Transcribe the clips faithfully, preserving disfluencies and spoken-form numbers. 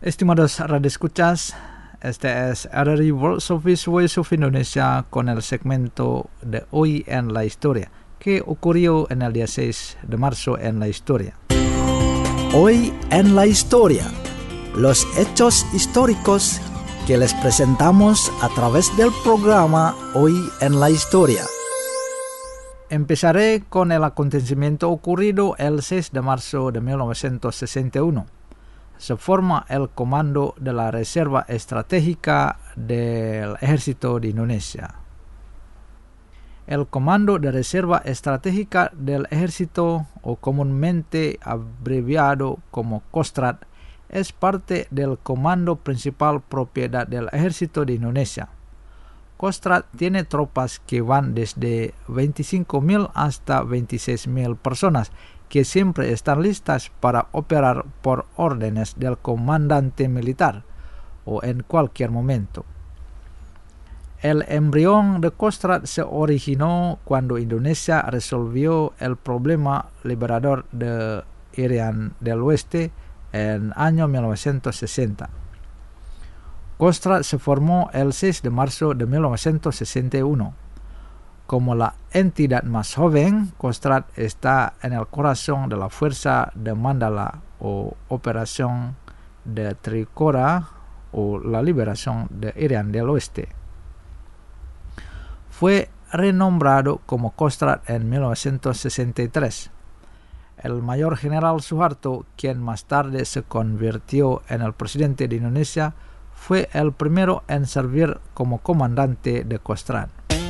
Estimados radioescuchas, este es R R I World Service Voice of Indonesia con el segmento de Hoy en la Historia, que ocurrió en el día seis de marzo en la historia. Hoy en la Historia, los hechos históricos que les presentamos a través del programa Hoy en la Historia. Empezaré con el acontecimiento ocurrido el seis de marzo de mil novecientos sesenta y uno. Se forma el Comando de la Reserva Estratégica del Ejército de Indonesia. El Comando de Reserva Estratégica del Ejército, o comúnmente abreviado como COSTRAD, es parte del Comando Principal Propiedad del Ejército de Indonesia. COSTRAD tiene tropas que van desde veinticinco mil hasta veintiséis mil personas, que siempre están listas para operar por órdenes del comandante militar o en cualquier momento. El embrión de COSTRAD se originó cuando Indonesia resolvió el problema liberador de Irian del Oeste en año mil novecientos sesenta. COSTRAD se formó el seis de marzo de mil novecientos sesenta y uno. Como la entidad más joven, COSTRAD está en el corazón de la Fuerza de Mandala o Operación de Trikora o la liberación de Irian del Oeste. Fue renombrado como COSTRAD en mil novecientos sesenta y tres. El mayor general Suharto, quien más tarde se convirtió en el presidente de Indonesia, fue el primero en servir como comandante de COSTRAD.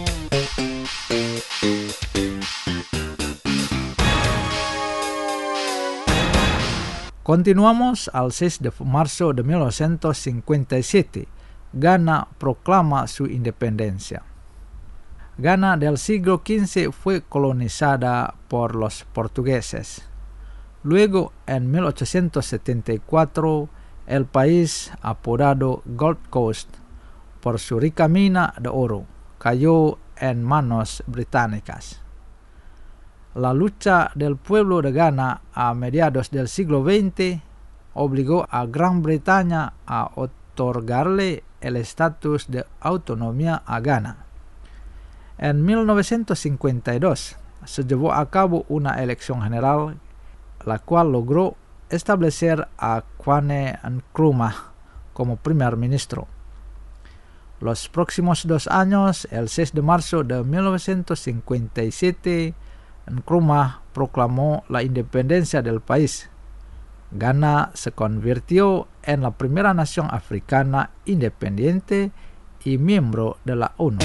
Continuamos al seis de marzo de mil novecientos cincuenta y siete. Ghana proclama su independencia. Ghana del siglo quince fue colonizada por los portugueses. Luego, en mil ochocientos setenta y cuatro, el país, apodado Gold Coast por su rica mina de oro, cayó en manos británicas. La lucha del pueblo de Ghana a mediados del siglo veinte obligó a Gran Bretaña a otorgarle el estatus de autonomía a Ghana. En mil novecientos cincuenta y dos se llevó a cabo una elección general, la cual logró establecer a Kwame Nkrumah como primer ministro. Los próximos dos años, el seis de marzo de mil novecientos cincuenta y siete, Nkrumah proclamó la independencia del país. Ghana se convirtió en la primera nación africana independiente y miembro de la ONU.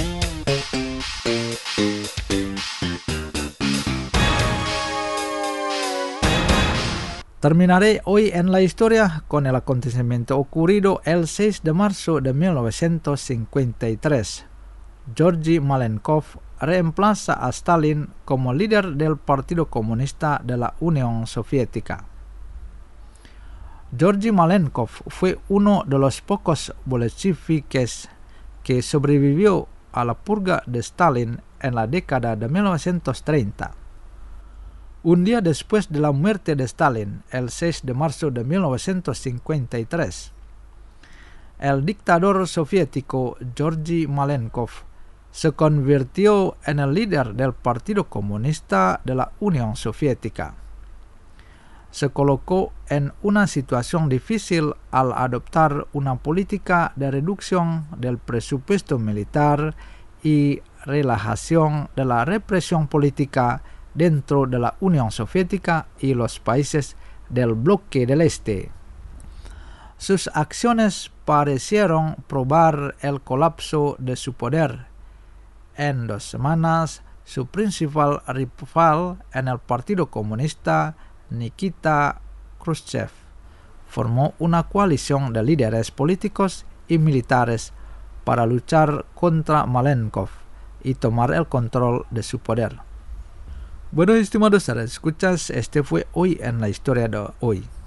Terminaré hoy en la historia con el acontecimiento ocurrido el seis de marzo de mil novecientos cincuenta y tres. Georgy Malenkov reemplaza a Stalin como líder del Partido Comunista de la Unión Soviética. Georgy Malenkov fue uno de los pocos bolcheviques que sobrevivió a la purga de Stalin en la década de mil novecientos treinta. Un día después de la muerte de Stalin, el seis de marzo de mil novecientos cincuenta y tres, el dictador soviético Georgy Malenkov se convirtió en el líder del Partido Comunista de la Unión Soviética. Se colocó en una situación difícil al adoptar una política de reducción del presupuesto militar y relajación de la represión política dentro de la Unión Soviética y los países del bloque del Este. Sus acciones parecieron probar el colapso de su poder. En dos semanas, su principal rival en el Partido Comunista, Nikita Khrushchev, formó una coalición de líderes políticos y militares para luchar contra Malenkov y tomar el control de su poder. Bueno, estimados escuchas, este fue Hoy en la Historia de hoy.